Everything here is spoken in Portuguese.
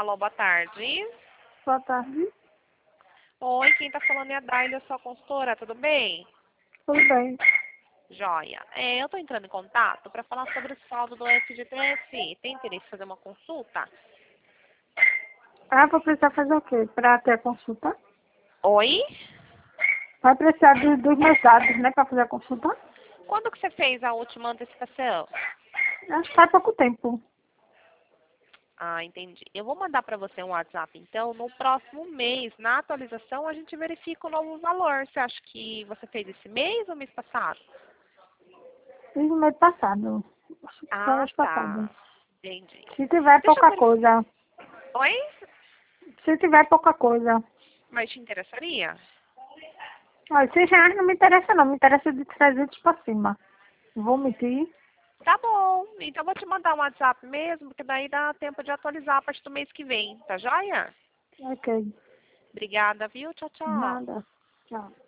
Alô, boa tarde. Boa tarde. Oi, quem tá falando é a Daila, sua consultora, tudo bem? Tudo bem. Joia. Eu tô entrando em contato para falar sobre o saldo do FGTS. Tem interesse em fazer uma consulta? Ah, vou precisar fazer o quê? Para ter a consulta? Oi? Vai precisar dos meus dados, né, para fazer a consulta? Quando que você fez a última antecipação? Acho que faz pouco tempo. Ah, entendi. Eu vou mandar para você um WhatsApp, então, no próximo mês. Na atualização, a gente verifica o novo valor. Você acha que você fez esse mês ou mês passado? Fiz no mês passado. Acho que foi Ah, mês tá. passado. Entendi. Se tiver Deixa eu pouca verificar. coisa. Oi? Se tiver pouca coisa. Mas te interessaria? Olha, R$ 6 não me interessa não. Me interessa de 300 para cima. Vou mentir. Tá bom. Então, eu vou te mandar um WhatsApp mesmo, porque daí dá tempo de atualizar a partir do mês que vem. Tá joia? Ok. Obrigada, viu? Tchau, tchau. Nada. Tchau.